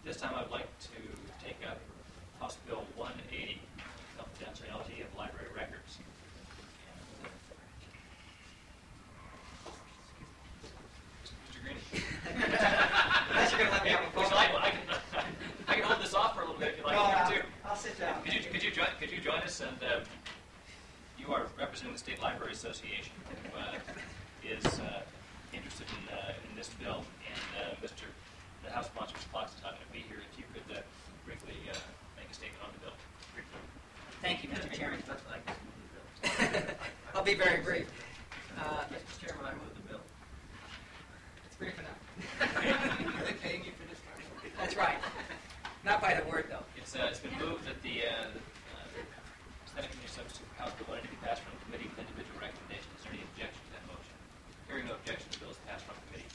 This time I'd like to take up House Bill 180, confidentiality of library records. Mr. Green. Unless you're going to let me have a phone. I can hold this off for a little bit if you'd like No, to. I'll sit down. Could you join us? And you are representing the State Library Association, who is interested in this bill. And the House sponsor, Mr. Fox, is not going to be here. If you could briefly make a statement on the bill. Thank you, Mr. Chairman. I'll be very brief. Mr. Chairman, I move the bill. It's brief enough. Are they paying you for this? That's right. Not by the word, though. It's been moved that the Senate Committee substitute for House Bill 180 be passed from committee with individual recommendation. Is there any objection to that motion? Hearing no objection, the bill is passed from committee.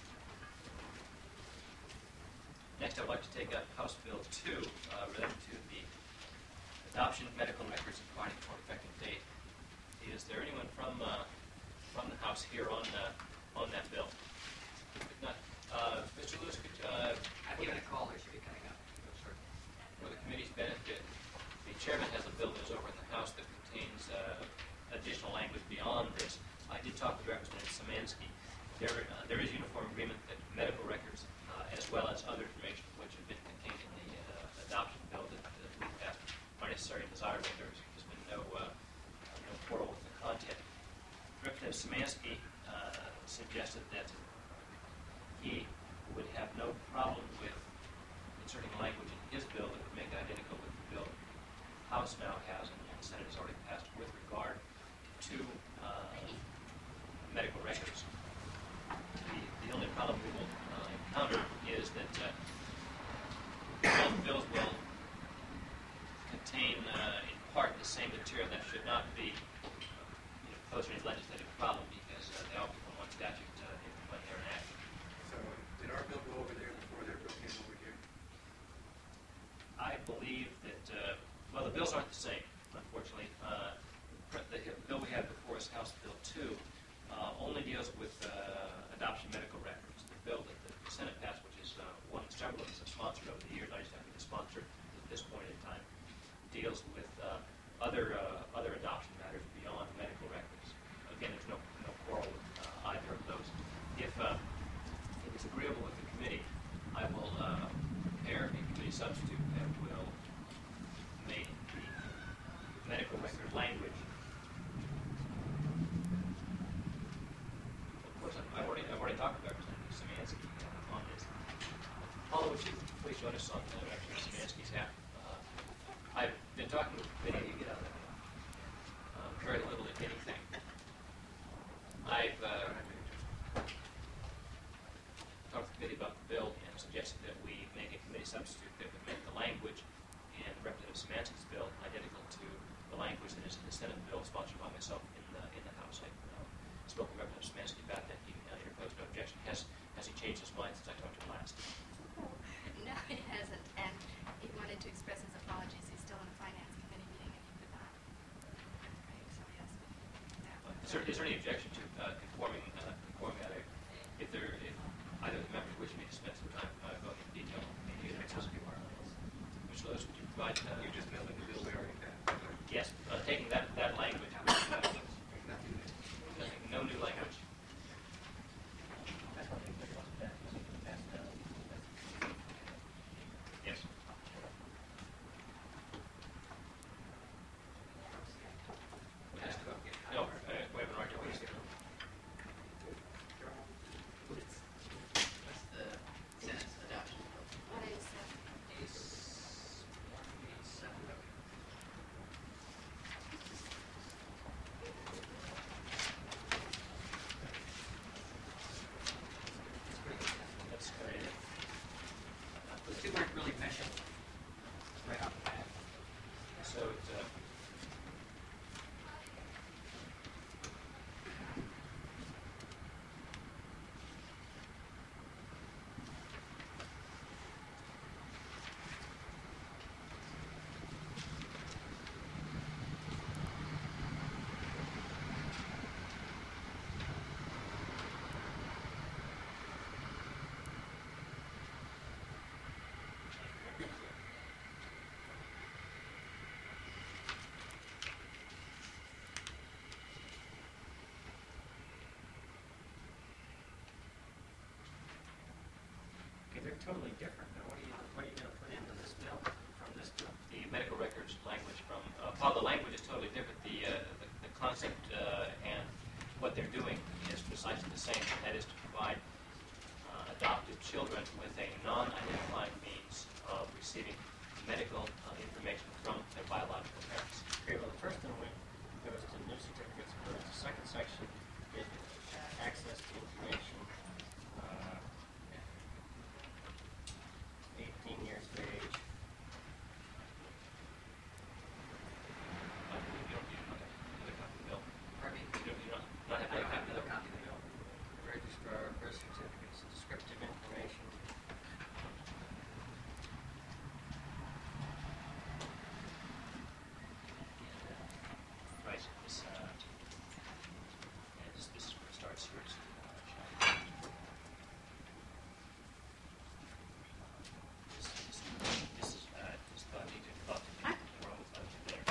Next, I would like to take up House Bill 2 related to the adoption of medical records and providing for an effective date. Is there anyone from the House here on that bill? If not, Mr. Lewis, I've given a call. There should be coming up. For the committee's benefit, the chairman has a bill that is over in the House that contains additional language beyond this. I did talk with Representative Szymanski. There is uniform agreement that medical records, as well as other information which have been contained in the adoption bill that we passed, are necessary and desirable. There's been no quarrel with the content. Representative Szymanski suggested that he would have no problem with inserting language in his bill that would make it identical with the bill the House now has and the Senate has already passed with regard to medical records. The only problem we will encounter is that both bills will contain in part the same material that should not be posed any legislative problem because they all become one statute when they're enacted. So did our bill go over there before their bill came over here? I believe that, the bills aren't the same, unfortunately. The bill we have before us, House Bill 2, only deals with adoption medical records. The bill that the Senate passed, which is one that several of us have sponsored over the years, I just happen to be the sponsor at this point in time, deals with other adoption matters beyond medical records. Again, there's no quarrel with either of those. If it's agreeable with the committee, I will prepare a committee substitute that will make the medical record language. Of course, I've already talked with Representative Szymanski on this. Paula, would you please join us on Representative Szymanski's half? I've been talking with the committee. You get out of that. Very little, if anything. I've talked to the committee about the bill and suggested that we make a committee substitute that would make the language in Representative Szymanski's bill identical to the language that is in the Senate bill sponsored by myself in the House. I spoke with Representative Szymanski about that. He interposed no objection. Has he changed his mind since I talked to him last? No, he hasn't. And he wanted to express his apologies. He's still in a finance committee meeting and he could not. So yes. Is there any objection to conforming that? If either of the members wish me to spend some time going into detail, Mr. Lewis, would you provide? You just mailed in the bill we already had. Yes, taking that language. No new language. Yes. No, we have an argument. What's the Senate's adoption bill? 187. That's great. The two weren't really meshing right off the bat. So it's totally different. Now, what are you going to put into this bill from this bill? The medical records language from, while the language is totally different, the concept and what they're doing is precisely the same. That is to provide adopted children with a non-identifying means of receiving medical information from their biological parents. Okay, well, the first one goes to new certificates of birth. The second section is access to information. 18 years of age. You don't need another copy of the bill. Pardon me? You don't not have another copy of the bill. Copy of the bill. Registrar, birth certificates, descriptive information. Right. This is where it starts here. This is thought to row there.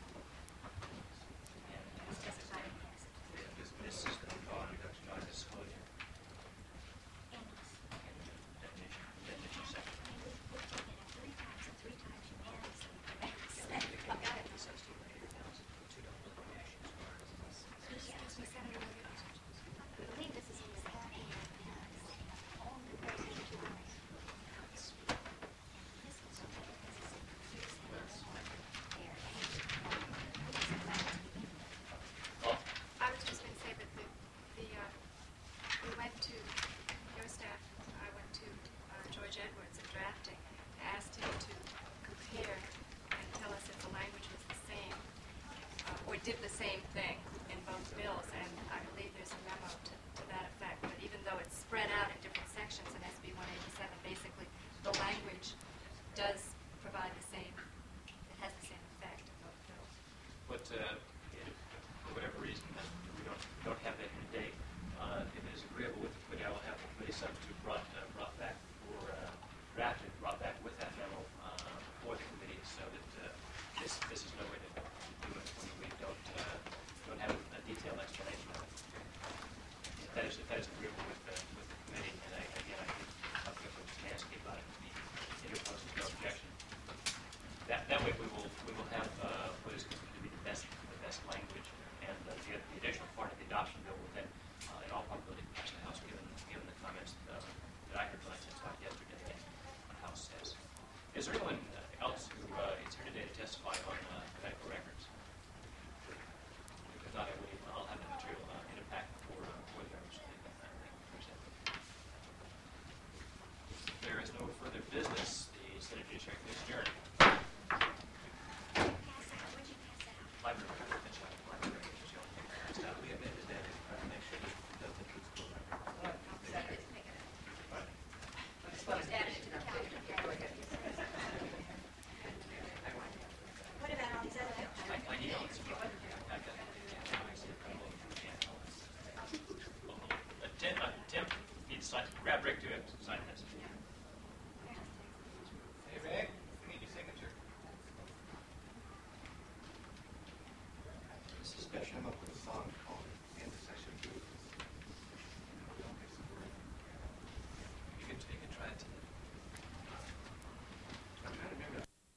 And Specified, this is the non-disclosure and definition section. This has to be $2 I believe this is in the Well, I was just going to say that we went to your staff. I went to George Edwards in drafting, asked him to compare and tell us if the language was the same or did the same thing in both bills. And I believe there's a memo to that effect. But even though it's spread out in different sections in SB 187, basically the language does provide the same. It has the same effect in both bills. but for whatever reason, we don't have that here today. If it is agreeable with the committee, I will have the committee substitute brought back or drafted, brought back with that memo for the committee, so that this is no way to do it when we don't have a detailed explanation of it. If that is agreeable with the committee, and again, I can talk with Nancy about it. He interposes no objection. That way, we will have what is considered to be the best language, and the additional part of the adoption bill will then, in all probability, pass the House, given the comments that I heard when I talked yesterday, and what the House says. Is there anyone else who is here today to testify